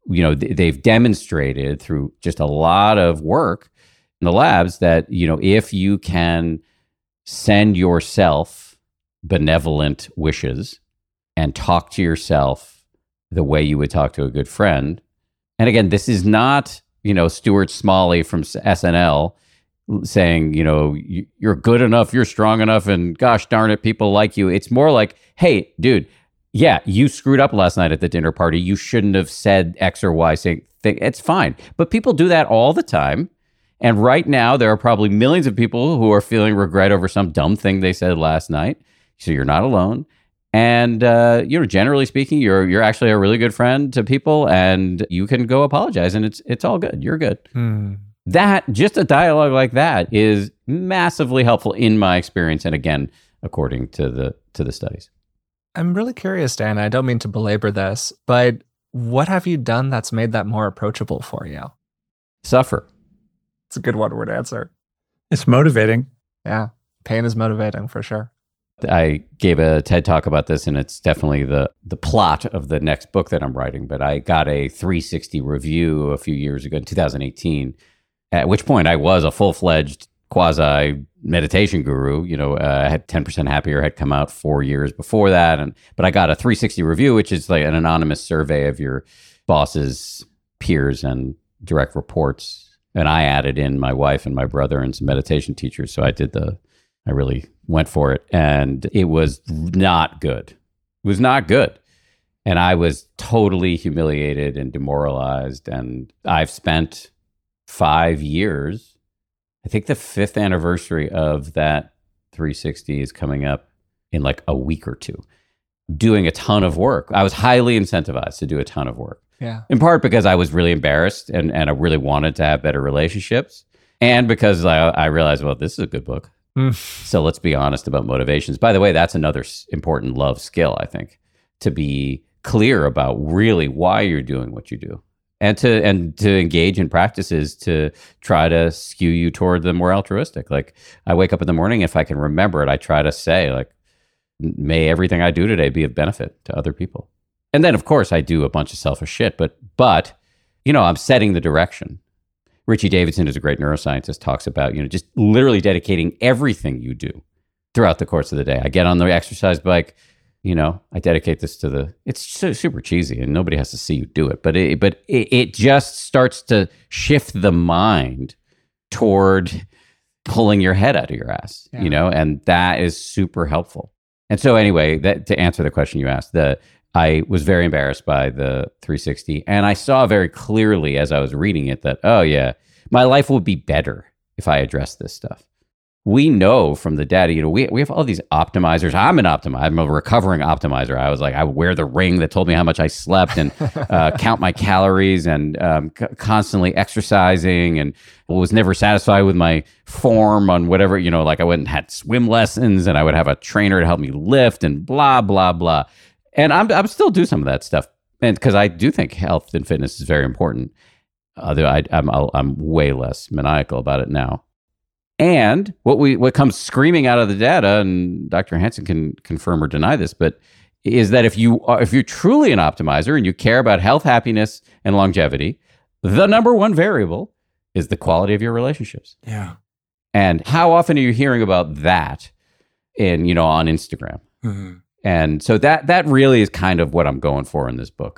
they've demonstrated through just a lot of work in the labs that, if you can send yourself benevolent wishes and talk to yourself the way you would talk to a good friend. And again, this is not, Stuart Smalley from SNL saying, you're good enough, you're strong enough, and gosh darn it, people like you. It's more like, hey, dude, yeah, you screwed up last night at the dinner party. You shouldn't have said X or Y thing. It's fine. But people do that all the time. And right now, there are probably millions of people who are feeling regret over some dumb thing they said last night. So you're not alone. And, generally speaking, you're actually a really good friend to people, and you can go apologize, and it's all good. You're good. That, just a dialogue like that is massively helpful in my experience. And again, according to the studies. I'm really curious, Dan. I don't mean to belabor this, but what have you done that's made that more approachable for you? Suffer. It's a good one-word answer. It's motivating. Yeah. Pain is motivating for sure. I gave a TED talk about this, and it's definitely the plot of the next book that I'm writing. But I got a 360 review a few years ago in 2018, at which point I was a full-fledged quasi-meditation guru. I had 10% Happier had come out 4 years before that. But I got a 360 review, which is like an anonymous survey of your boss's peers and direct reports. And I added in my wife and my brother and some meditation teachers. So I really went for it. And it was not good. It was not good. And I was totally humiliated and demoralized. And I've spent 5 years, I think the 5th anniversary of that 360 is coming up in like a week or two, doing a ton of work. I was highly incentivized to do a ton of work. Yeah. In part because I was really embarrassed and I really wanted to have better relationships. And because I realized, well, this is a good book. So let's be honest about motivations. By the way, that's another important love skill, I think, to be clear about really why you're doing what you do. And to engage in practices to try to skew you toward the more altruistic. Like, I wake up in the morning, if I can remember it, I try to say, like, may everything I do today be of benefit to other people. And then, of course, I do a bunch of selfish shit, but I'm setting the direction. Richie Davidson is a great neuroscientist, talks about, just literally dedicating everything you do throughout the course of the day. I get on the exercise bike, I dedicate this to it's super cheesy and nobody has to see you do it, but it just starts to shift the mind toward pulling your head out of your ass, and that is super helpful. And so anyway, to answer the question you asked, I was very embarrassed by the 360, and I saw very clearly as I was reading it that, oh yeah, my life would be better if I addressed this stuff. We know from the data, we have all these optimizers. I'm an optimizer. I'm a recovering optimizer. I was like, I would wear the ring that told me how much I slept and count my calories and constantly exercising, and was never satisfied with my form on whatever, like I went and had swim lessons and I would have a trainer to help me lift and blah, blah, blah. And I'm still do some of that stuff, and because I do think health and fitness is very important. Although I'm way less maniacal about it now. And what comes screaming out of the data, and Dr. Hansen can confirm or deny this, but is that if you're truly an optimizer and you care about health, happiness, and longevity, the number one variable is the quality of your relationships. Yeah. And how often are you hearing about that on Instagram? Mm-hmm. And so that really is kind of what I'm going for in this book.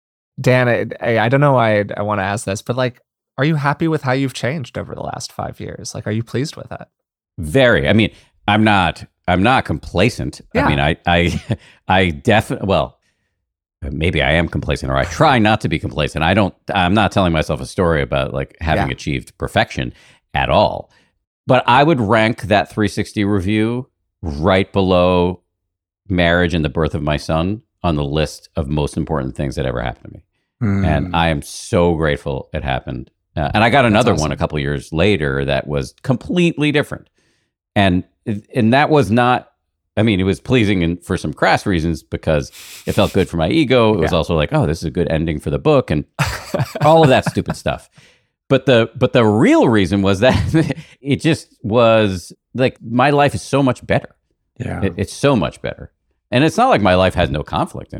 Dan, I don't know why I want to ask this, but like, are you happy with how you've changed over the last 5 years? Like, are you pleased with it? Very. I mean, I'm not complacent. Yeah. I mean, I definitely, well, maybe I am complacent, or I try not to be complacent. I'm not telling myself a story about like having achieved perfection at all. But I would rank that 360 review right below marriage and the birth of my son on the list of most important things that ever happened to me. And I am so grateful it happened. And I got another one a couple of years later that was completely different. And that was not, I mean, it was pleasing for some crass reasons because it felt good for my ego. It was also like, oh, this is a good ending for the book and all of that stupid stuff. But the real reason was that it just was like, my life is so much better. Yeah. It's so much better. And it's not like my life has no conflict in it.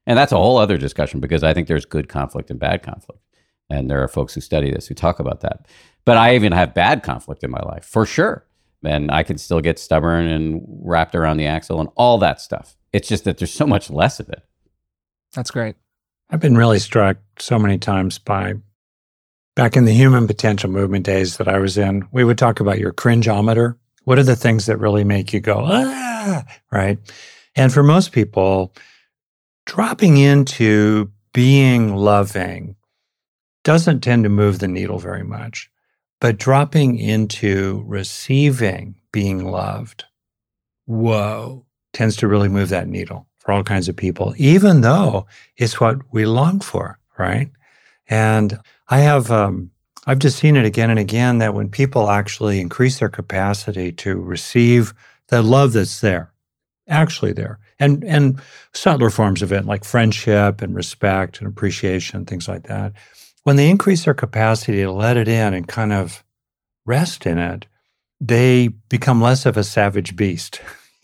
And that's a whole other discussion because I think there's good conflict and bad conflict. And there are folks who study this who talk about that. But I even have bad conflict in my life, for sure. And I can still get stubborn and wrapped around the axle and all that stuff. It's just that there's so much less of it. That's great. I've been really struck so many times by, back in the human potential movement days that I was in, we would talk about your cringeometer. What are the things that really make you go, ah, right? And for most people, dropping into being loving doesn't tend to move the needle very much. But dropping into receiving being loved, whoa, tends to really move that needle for all kinds of people, even though it's what we long for, right? And I've just seen it again and again that when people actually increase their capacity to receive the love that's there, actually there, and subtler forms of it like friendship and respect and appreciation, things like that, when they increase their capacity to let it in and kind of rest in it, they become less of a savage beast.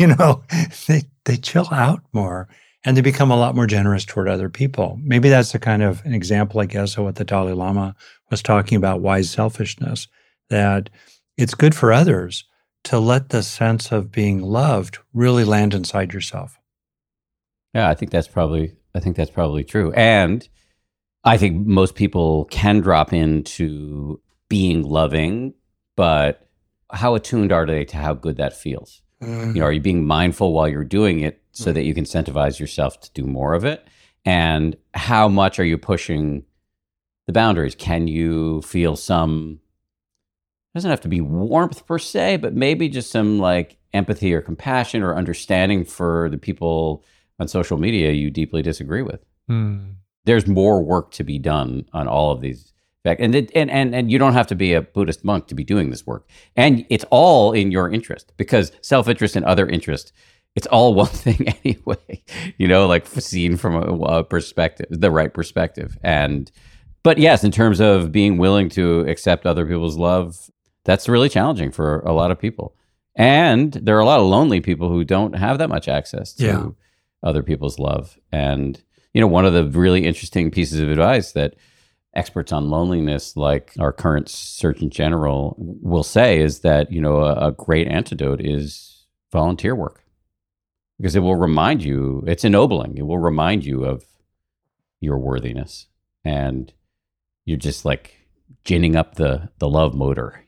They chill out more and they become a lot more generous toward other people. Maybe that's an example, I guess, of what the Dalai Lama was talking about, wise selfishness, that it's good for others to let the sense of being loved really land inside yourself. Yeah, I think that's probably true. And I think most people can drop into being loving, but how attuned are they to how good that feels? Mm-hmm. Are you being mindful while you're doing it so that you can incentivize yourself to do more of it? And how much are you pushing the boundaries? Can you feel some, it doesn't have to be warmth per se, but maybe just some like empathy or compassion or understanding for the people on social media you deeply disagree with? There's more work to be done on all of these. And you don't have to be a Buddhist monk to be doing this work. And it's all in your interest because self-interest and other interest, it's all one thing anyway, like seen from a perspective, the right perspective. But yes, in terms of being willing to accept other people's love, that's really challenging for a lot of people. And there are a lot of lonely people who don't have that much access to other people's love. And, one of the really interesting pieces of advice that experts on loneliness, like our current Surgeon General, will say is that, a great antidote is volunteer work because it will remind you, it's ennobling. It will remind you of your worthiness and you're just like ginning up the love motor,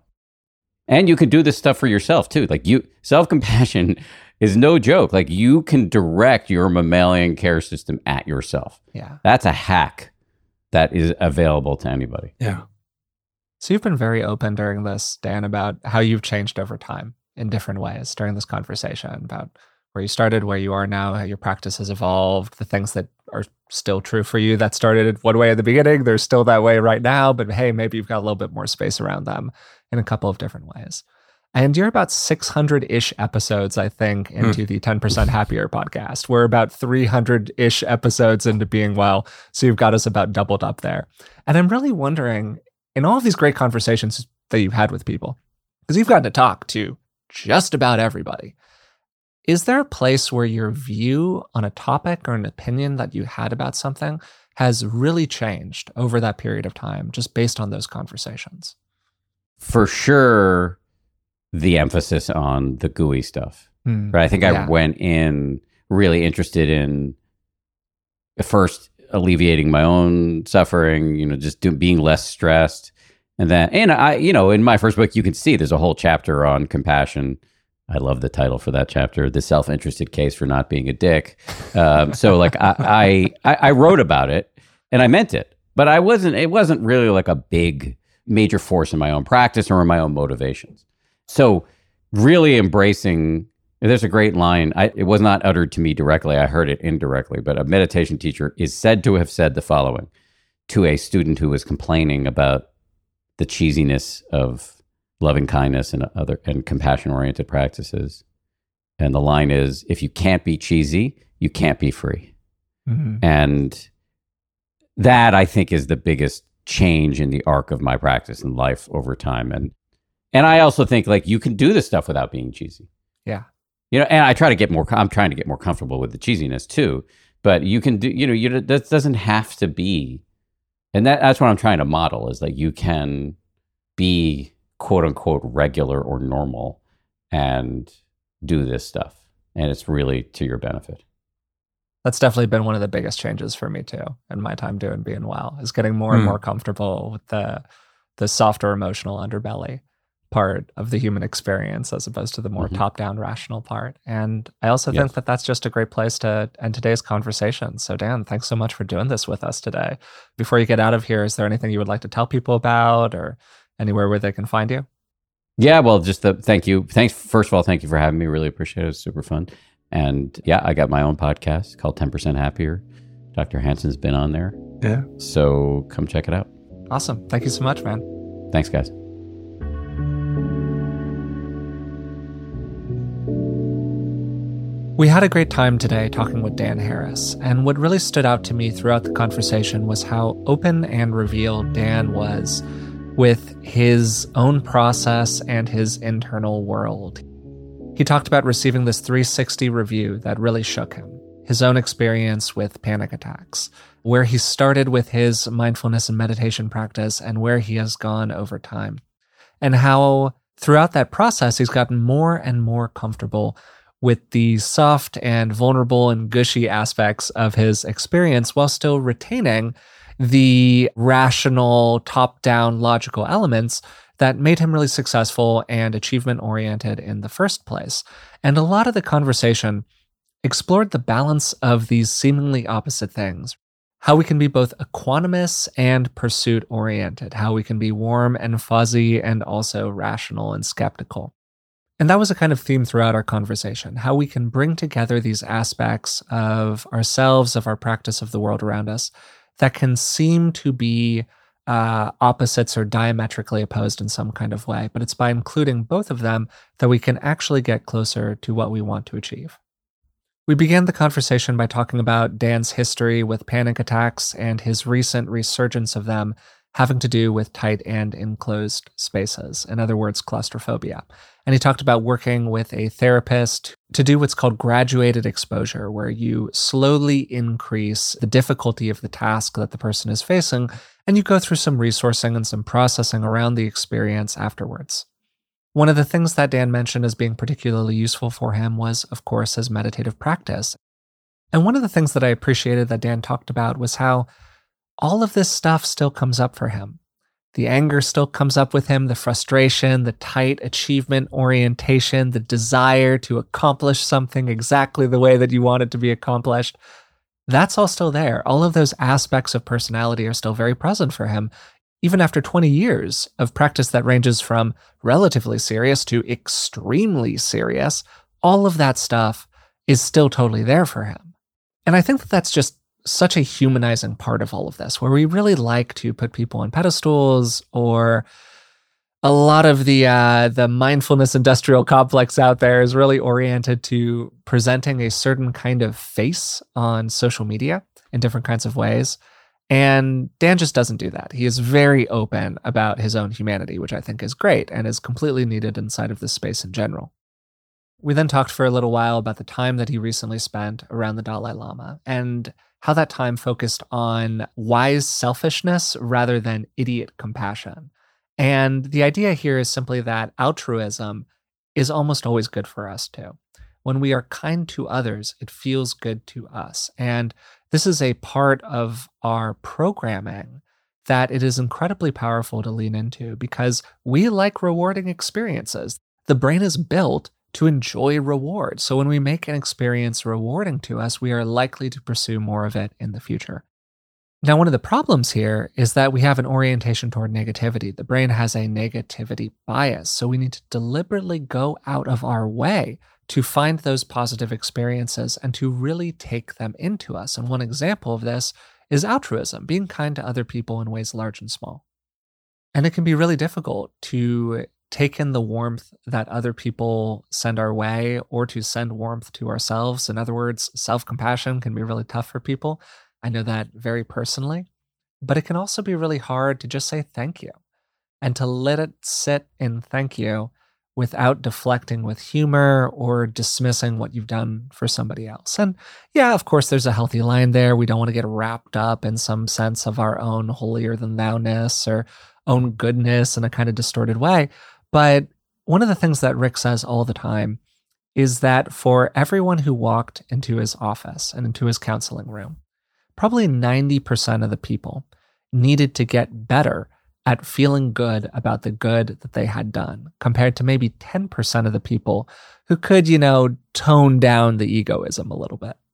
And you can do this stuff for yourself too. Like self-compassion is no joke. Like you can direct your mammalian care system at yourself. Yeah. That's a hack that is available to anybody. Yeah. So you've been very open during this, Dan, about how you've changed over time in different ways during this conversation about where you started, where you are now, how your practice has evolved, the things that are still true for you that started one way at the beginning, they're still that way right now, but hey, maybe you've got a little bit more space around them in a couple of different ways. And you're about 600-ish episodes, I think, into the 10% Happier podcast. We're about 300-ish episodes into being well, so you've got us about doubled up there. And I'm really wondering, in all of these great conversations that you've had with people, because you've gotten to talk to just about everybody, is there a place where your view on a topic or an opinion that you had about something has really changed over that period of time, just based on those conversations? For sure, the emphasis on the gooey stuff. Right? I think I went in really interested in first alleviating my own suffering, just being less stressed. And I, in my first book, you can see there's a whole chapter on compassion. I love the title for that chapter, The Self-Interested Case for Not Being a Dick. So like I wrote about it and I meant it, but it wasn't really like a big major force in my own practice or in my own motivations. So really embracing, there's a great line. It was not uttered to me directly. I heard it indirectly, but a meditation teacher is said to have said the following to a student who was complaining about the cheesiness of loving kindness and compassion-oriented practices. And the line is, if you can't be cheesy, you can't be free. Mm-hmm. And that, I think, is the biggest change in the arc of my practice and life over time. And I also think like you can do this stuff without being cheesy. Yeah. And I'm trying to get more comfortable with the cheesiness too, But you can do, that doesn't have to be, and that's what I'm trying to model is that you can be quote unquote regular or normal and do this stuff. And it's really to your benefit. That's definitely been one of the biggest changes for me too in my time doing Being Well, is getting more and more comfortable with the softer emotional underbelly part of the human experience as opposed to the more top-down rational part. And I also think that that's just a great place to end today's conversation. So Dan, thanks so much for doing this with us today. Before you get out of here, is there anything you would like to tell people about or anywhere where they can find you? Yeah, well, just thank you. Thanks. First of all, thank you for having me. Really appreciate it. It's super fun. And yeah, I got my own podcast called 10% Happier. Dr. Hanson's been on there. Yeah. So come check it out. Awesome. Thank you so much, man. Thanks, guys. We had a great time today talking with Dan Harris, and what really stood out to me throughout the conversation was how open and revealed Dan was with his own process and his internal world. He talked about receiving this 360 review that really shook him, his own experience with panic attacks, where he started with his mindfulness and meditation practice and where he has gone over time, and how throughout that process he's gotten more and more comfortable with the soft and vulnerable and gushy aspects of his experience while still retaining the rational, top-down, logical elements that made him really successful and achievement-oriented in the first place. And a lot of the conversation explored the balance of these seemingly opposite things, how we can be both equanimous and pursuit-oriented, how we can be warm and fuzzy and also rational and skeptical. And that was a kind of theme throughout our conversation, how we can bring together these aspects of ourselves, of our practice of the world around us, that can seem to be opposites or diametrically opposed in some kind of way. But it's by including both of them that we can actually get closer to what we want to achieve. We began the conversation by talking about Dan's history with panic attacks and his recent resurgence of them having to do with tight and enclosed spaces, in other words, claustrophobia. And he talked about working with a therapist to do what's called graduated exposure, where you slowly increase the difficulty of the task that the person is facing, and you go through some resourcing and some processing around the experience afterwards. One of the things that Dan mentioned as being particularly useful for him was, of course, his meditative practice. And one of the things that I appreciated that Dan talked about was how all of this stuff still comes up for him. The anger still comes up with him, the frustration, the tight achievement orientation, the desire to accomplish something exactly the way that you want it to be accomplished. That's all still there. All of those aspects of personality are still very present for him, even after 20 years of practice that ranges from relatively serious to extremely serious. All of that stuff is still totally there for him. And I think that that's just such a humanizing part of all of this, where we really like to put people on pedestals, or a lot of the mindfulness industrial complex out there is really oriented to presenting a certain kind of face on social media in different kinds of ways. And Dan just doesn't do that. He is very open about his own humanity, which I think is great and is completely needed inside of this space in general. We then talked for a little while about the time that he recently spent around the Dalai Lama and how that time focused on wise selfishness rather than idiot compassion. And the idea here is simply that altruism is almost always good for us too. When we are kind to others, it feels good to us. And this is a part of our programming that it is incredibly powerful to lean into because we like rewarding experiences. The brain is built to enjoy reward. So when we make an experience rewarding to us, we are likely to pursue more of it in the future. Now, one of the problems here is that we have an orientation toward negativity. The brain has a negativity bias. So we need to deliberately go out of our way to find those positive experiences and to really take them into us. And one example of this is altruism, being kind to other people in ways large and small. And it can be really difficult to take in the warmth that other people send our way or to send warmth to ourselves. In other words, self-compassion can be really tough for people. I know that very personally, but it can also be really hard to just say thank you and to let it sit in thank you without deflecting with humor or dismissing what you've done for somebody else. And yeah, of course, there's a healthy line there. We don't want to get wrapped up in some sense of our own holier than thou-ness or own goodness in a kind of distorted way. But one of the things that Rick says all the time is that for everyone who walked into his office and into his counseling room, probably 90% of the people needed to get better at feeling good about the good that they had done, compared to maybe 10% of the people who could, tone down the egoism a little bit.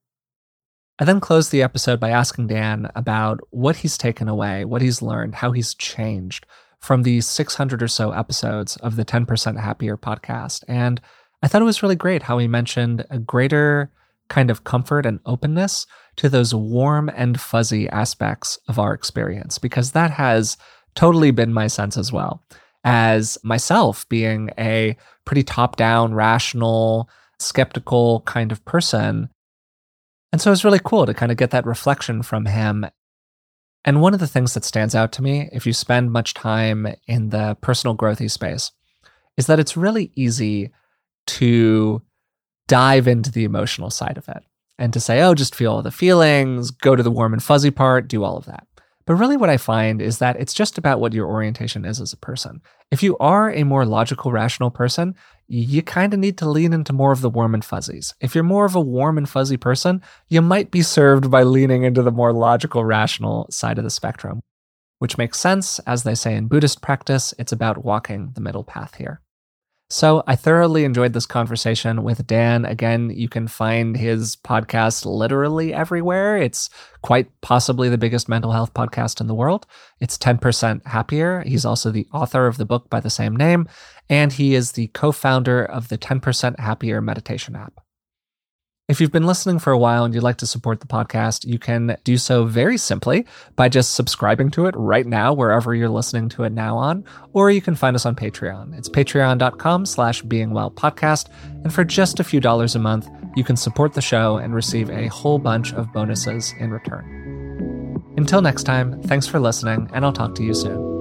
I then closed the episode by asking Dan about what he's taken away, what he's learned, how he's changed from these 600 or so episodes of the 10% Happier podcast. And I thought it was really great how he mentioned a greater kind of comfort and openness to those warm and fuzzy aspects of our experience, because that has totally been my sense as well, as myself being a pretty top-down, rational, skeptical kind of person. And so it was really cool to kind of get that reflection from him. And one of the things that stands out to me, if you spend much time in the personal growthy space, is that it's really easy to dive into the emotional side of it and to say, oh, just feel all the feelings, go to the warm and fuzzy part, do all of that. But really what I find is that it's just about what your orientation is as a person. If you are a more logical, rational person, you kind of need to lean into more of the warm and fuzzies. If you're more of a warm and fuzzy person, you might be served by leaning into the more logical, rational side of the spectrum, which makes sense. As they say in Buddhist practice, it's about walking the middle path here. So I thoroughly enjoyed this conversation with Dan. Again, you can find his podcast literally everywhere. It's quite possibly the biggest mental health podcast in the world. It's 10% Happier. He's also the author of the book by the same name, and he is the co-founder of the 10% Happier meditation app. If you've been listening for a while and you'd like to support the podcast, you can do so very simply by just subscribing to it right now, wherever you're listening to it now on, or you can find us on Patreon. It's patreon.com/beingwellpodcast. And for just a few dollars a month, you can support the show and receive a whole bunch of bonuses in return. Until next time, thanks for listening, and I'll talk to you soon.